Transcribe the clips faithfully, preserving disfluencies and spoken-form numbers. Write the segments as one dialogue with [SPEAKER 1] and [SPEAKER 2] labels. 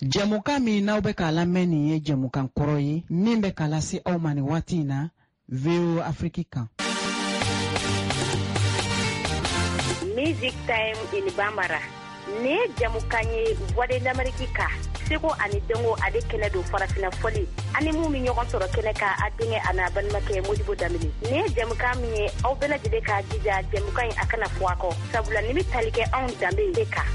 [SPEAKER 1] Jamuka mi n'aw bɛ k'a lamɛn nin ye jamukan kɔrɔ ye min bɛ k'a lase aw ma nin waati in na V O Afrique kan.
[SPEAKER 2] Music Time in Bambara. Ne jamukan ye Voix de l'Amérique ka. Seko ani Dengo ale kɛnɛ don farafina fɔli. Ani mun mi ɲɔgɔn sɔrɔ kɛnɛ ka a denkɛ a n'a balimakɛ Modibo Damini. Ne jamukan min ye aw bɛɛ lajɛlen k'a jija jamukan in a kana fɔ a kɔ. Sabula ni bi tali kɛ anw danbe de kan.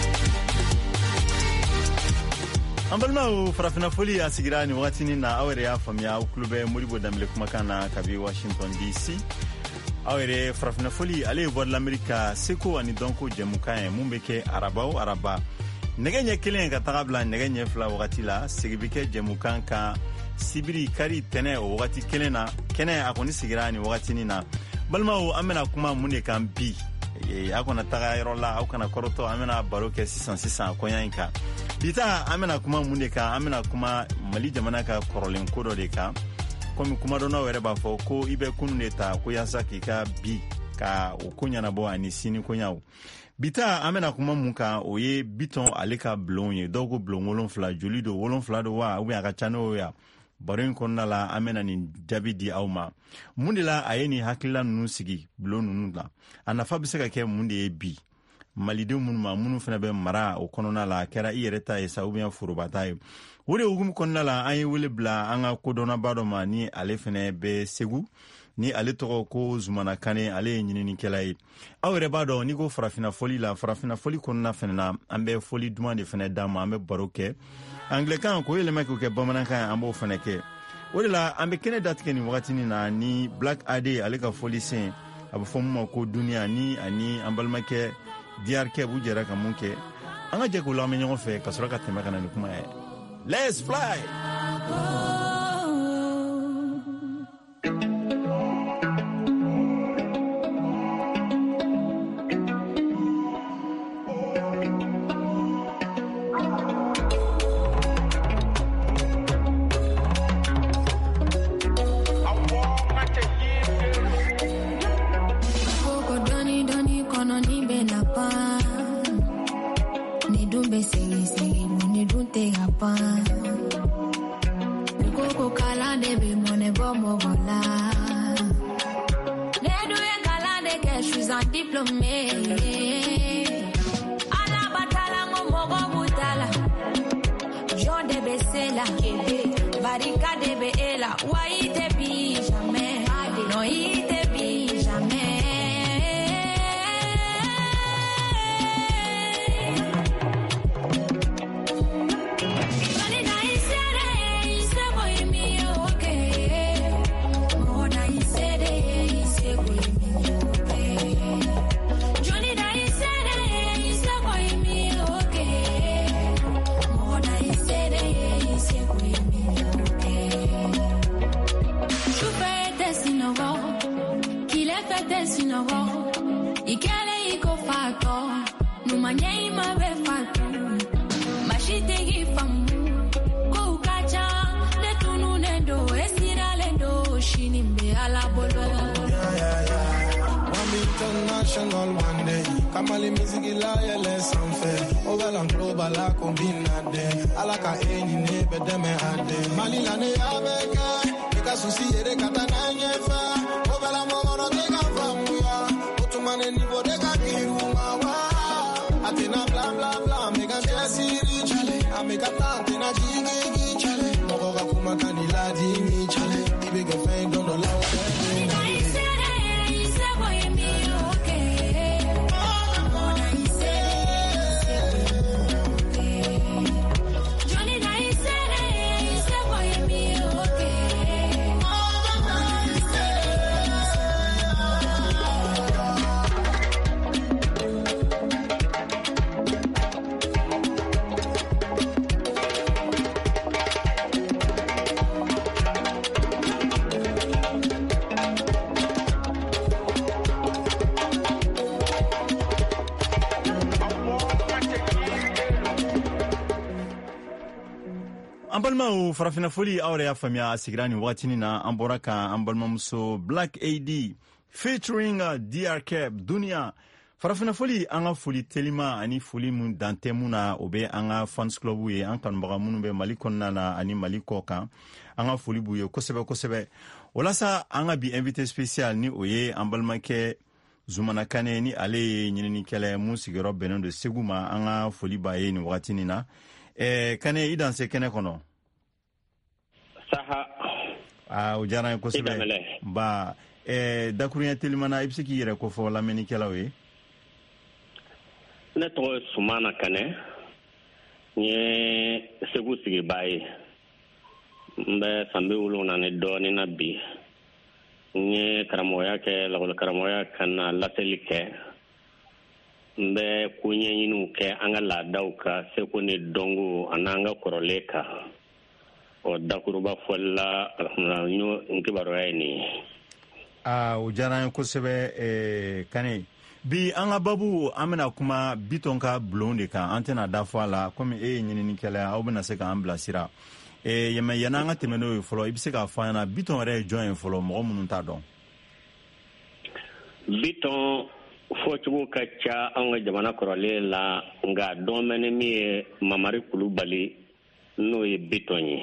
[SPEAKER 3] An balimaw farafina foli a sigira ni wagati ni na aw yɛrɛ y'a faamuya aw tulo bɛ Modibo Damile kumakan na kabi Washington D C. Aw yɛrɛ farafina foli ale ye Voix de l'Amérique Seko ani Donko jamukan ye mun bɛ kɛ araba o araba. Nɛgɛ ɲɛ kelen ka taga bila nɛgɛ ɲɛ fila wagati la segi bɛ kɛ jamukan kan sibiri kari tɛnɛ o wagati kelen na kɛnɛ a kɔni sigira ni wagati ni na. Balimaw an bɛna kuma mun de kan bi. Aw kana taga yɔrɔ la aw kana kɔrɔtɔ an bɛna baro kɛ sisan sisan kɔɲɔ in kan. Bita an bɛna kuma mun de kan an bɛna kuma Mali jamana ka kɔrɔlen ko dɔ de kan. Komi kuma dɔnnaw yɛrɛ b'a fɔ ko i bɛ kunun de ta ko yaasa k'i ka bi ka o ko ɲɛnabɔ ani sini koɲaw. Bita an bɛna kuma mun kan o ye Bitɔn ale ka bulon ye dɔw ko bulon wolonfila joli don wolonfila don wa ubiyɛn a ka ca n'o ya. Baro in kɔnɔna la an bɛna nin jaabi di aw ma. Mun de la a ye nin hakilila ninnu sigi bulon ninnu la a nafa bɛ se ka kɛ mun de ye bi malidenw minnu ma minnu fana bɛ mara o kɔnɔna la a kɛra i yɛrɛ ta ye sa ubiyɛn foroba ta ye. O de hukumu kɔnɔna la an ye wele bila an ka kodɔnnaba dɔ ma ni ale fana bɛ Segu ni ale tɔgɔ ko Zumana Kane ale ye ɲininikɛla ye. Aw yɛrɛ b'a dɔn ni ko farafina foli la farafina foli kɔnɔna fana na an bɛ foli duman de fana d'a ma an bɛ baro kɛ. Anglais-kan ko yɛlɛma k'o kɛ bamanankan an b'o fana kɛ. O de la an bɛ kɛnɛ datigɛ nin wagati na ni Black Ade ale ka foli sen a bɛ fɔ mun ma ko duniya ni ani an balimakɛ D R K u jɛra ka mun kɛ. An ka jɛ k'o lamɛn ɲɔgɔn fɛ ka sɔrɔ ka tɛmɛ ka na ni kuma ye. Let's fly!
[SPEAKER 4] International one day, Kamali music ilaya lesson fe. Over and global la combina de. Alaka eni ne bedeme ade. Mali la ne abeka, eka susi ere katana nyefa. Over la momo de ka famuya, otumane ni bode ka kiruma wa. Atena bla bla bla, mega jasiri chale. Ameka tante na jigi chale. Mogo ka kuma kanila dini chale. Ibe ke fe dondo la o.
[SPEAKER 3] An balimaw farafina foli aw yɛrɛ y'a faamuya a sigira nin wagatini na an bɔra kan an balimamuso Black A D featuring uh, D R K Dunia farafina foli an ka foli telima ani foli mun dante mun na o be an ka fans club ye an kanubaga minnu be Mali kɔnɔna na ani Mali kɔ kan an ka foli b'u ye kosɛbɛ kosɛbɛ walasa an ka bi invité spécial ni o ye an balimakɛ Zumana Kane ni ale ye ɲininikɛla mun sigiyɔrɔ bɛnnen don Segu ma an ka foli b'a ye nin wagati nin na ɛɛ Kane i danse kɛnɛ kɔnɔ
[SPEAKER 5] saha
[SPEAKER 3] ah o diyara n ye kosɛbɛ ba ɛɛ dakuruɲɛ telimana i bɛ se k'i yɛrɛ kofɔ lamɛnnikɛlaw ye
[SPEAKER 5] ne tɔgɔ ye Sumana Kane n ye Segu sigibaa ye n bɛ san bi wolonwula ni dɔɔnin na bi n ye karamɔgɔya kɛ lakɔli karamɔgɔya ka na laseli kɛ n bɛ ko ɲɛɲiniw kɛ an ka laadaw ka seko ni dɔnko ani an ka kɔrɔlen kan o dakuruba fɔli la alhamdulilayi n kibaruya ye nin ye.
[SPEAKER 3] aa o diyara n ye kosɛbɛ ɛɛ Kane bi an ka babu an bɛna kuma Bitɔn ka bulon de kan an tɛna da fɔ a la komi e ye ɲininikɛla aw bɛna se k'an bilasira ee yɛmɛ yanni an ka tɛmɛ n'o ye fɔlɔ i bɛ se k'a fɔ an ɲɛna Bitɔn yɛrɛ ye jɔn ye fɔlɔ mɔgɔ minnu t'a dɔn.
[SPEAKER 5] Bitɔn fɔcogo ka ca an ka jamana kɔrɔlen la nka dɔn bɛ ni min ye Mamari Kulubali n'o ye Bitɔn ye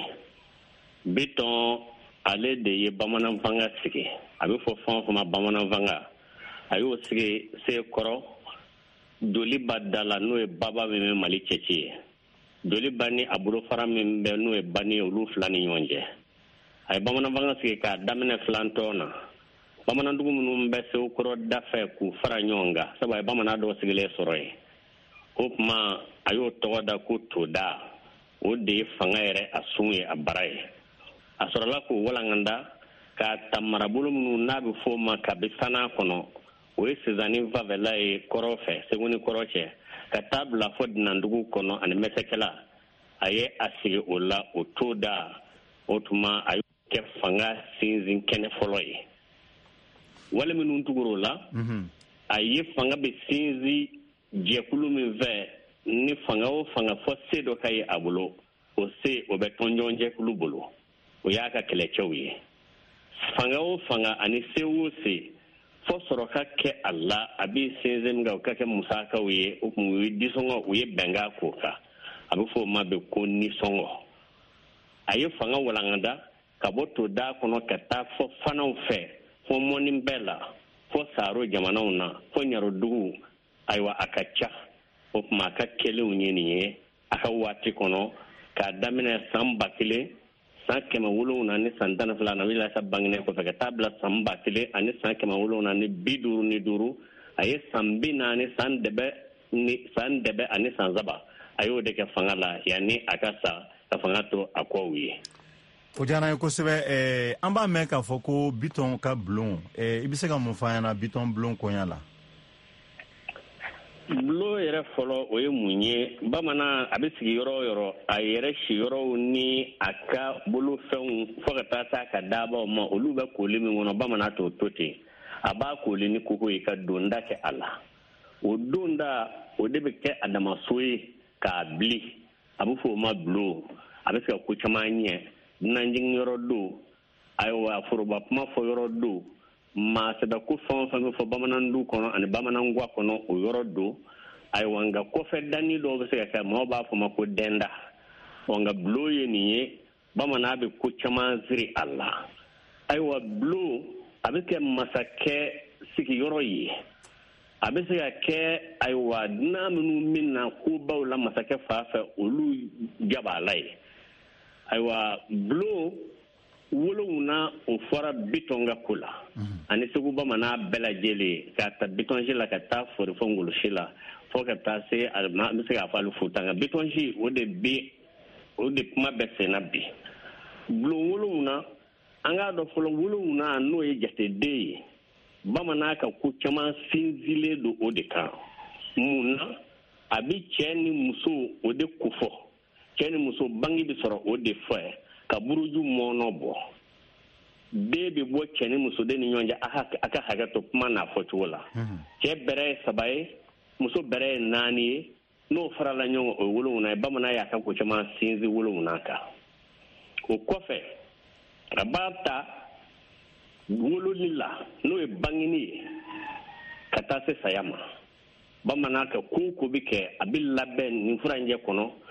[SPEAKER 5] Bitɔn ale de ye bamanan fanga sigi a bɛ fɔ fɛn o fɛn ma bamanan fanga a y'o sigi Sekɔrɔ Doliba da la n'o ye baba min bɛ Mali cɛci ye Doliba ni a bolofara min bɛ n'o ye Bani ye olu fila ni ɲɔgɔn cɛ a ye bamanan fanga sigi k'a daminɛ filantɔn na bamanandugu minnu bɛ Sekɔrɔ da fɛ k'u fara ɲɔgɔn kan sabu a ye bamanan dɔw sigilen sɔrɔ yen o tuma a y'o tɔgɔ da ko Toda o de ye fanga yɛrɛ a sun ye a bara ye a sɔrɔla k'o walanganda k'a ta marabolo minnu n'a bɛ fɔ o ma kabi Sana kɔnɔ o ye Sizani Favela ye kɔrɔ fɛ Segu ni kɔrɔ cɛ ka taa bila fɔ Dunandugu kɔnɔ ani Mɛsɛkɛla a ye a sigi o la o Toda o tuma a y'o kɛ fanga sinsin kɛnɛ fɔlɔ ye wale minnu tugura o la a ye fanga bɛ sinsin jɛkulu min fɛ ni fanga o fanga fɔ se dɔ ka ye a bolo o se o bɛ tɔnjɔn jɛkulu bolo o y'a ka kɛlɛcɛw ye fanga o fanga ani se o se fɔ sɔrɔ ka kɛ a la a bɛ sinsin min kan o ka kɛ musakaw ye o kun ye disɔngɔ o ye bɛnkan k'o kan a bɛ fɔ o ma bɛ ko nisɔngɔ a ye fanga walangada ka bɔ Toda kɔnɔ ka taa fɔ Fanaw fɛ fɔ mɔni bɛɛ la fɔ Saro jamanaw na fɔ Ɲarodugu ayiwa a ka ca o tuma a ka kɛlenw ye nin ye a ka waati kɔnɔ k'a daminɛ san ba kelen san kɛmɛ wolonwula ni san tan ni fila na Wilasa bangenen kɔfɛ ka taa bila san ba kelen ani san kɛmɛ wolonwula ni bi duuru ni duuru a ye san bi naani san dɛbɛ ni san dɛbɛ ani san saba a y'o de kɛ fanga la yanni a ka sa ka fanga to a kɔw ye.
[SPEAKER 3] o diyara n ye kosɛbɛ ɛɛ an b'a mɛn k'a fɔ ko Bitɔn ka bulon ɛɛ i bɛ se ka mun fɔ an ɲɛna Bitɔn bulon kɔɲa la.
[SPEAKER 5] Bulon yɛrɛ fɔlɔ o ye mun ye bamanan a bɛ sigi yɔrɔ o yɔrɔ a yɛrɛ si yɔrɔw ni a ka bolofɛnw fo ka taa s'a ka daabaw ma olu bɛ kooli min kɔnɔ bamanan t'o to ten a b'a kooli ni koko ye ka donda kɛ a la o donda o de bɛ kɛ a damaso ye k'a bili a bɛ fɔ o ma bulon a bɛ se ka ko caman ɲɛ dunanjigin yɔrɔ don ayiwa foroba kuma fɔ yɔrɔ don maa sɛbɛ ko fɛn o fɛn bɛ fɔ bamanandu kɔnɔ ani bamanangwa kɔnɔ o yɔrɔ don ayiwa nka kɔfɛ danni dɔw bɛ se ka kɛ maaw b'a fɔ ma ko dɛnda nka bulon ye nin ye bamanan bɛ ko caman siri a la ayiwa bulon a bɛ kɛ masakɛ sigiyɔrɔ ye a bɛ se ka kɛ ayiwa dunan minnu min na kobaw la masakɛ fa fɛ olu jabala ye ayiwa bulon wolonwula o fɔra Bitɔn ka ko la ani Segu bamanan bɛɛ lajɛlen k'a ta Bitɔnsi la ka taa fori fɔ Ngolosi la fo ka taa se an bɛ se k'a fɔ ali Futa nka Bitɔnsi o de bɛ o de kuma bɛɛ senna bi bulon wolonwula an k'a dɔn fɔlɔ wolonwula n'o ye jateden ye bamanan ka ko caman sinsinlen don o de kan mun na a bɛ cɛ ni muso o de ko fɔ cɛ ni muso bange bɛ sɔrɔ o de fɔ ka buruju mɔnɔ bɔ den bɛ bɔ cɛ ni muso de ni ɲɔgɔn cɛ a ka hakɛ to kuma n'a fɔcogo la cɛ bɛrɛ ye saba ye muso bɛrɛ ye naani ye n'o farala ɲɔgɔn o ye wolonwula ye bamanan y'a ka ko caman sinsin wolonwula kan o kɔfɛ a b'a ta wololi la n'o ye bangeni ye ka taa se saya ma bamanan ka ko ko bi kɛ a bi labɛn nin fura in jɛ kɔnɔ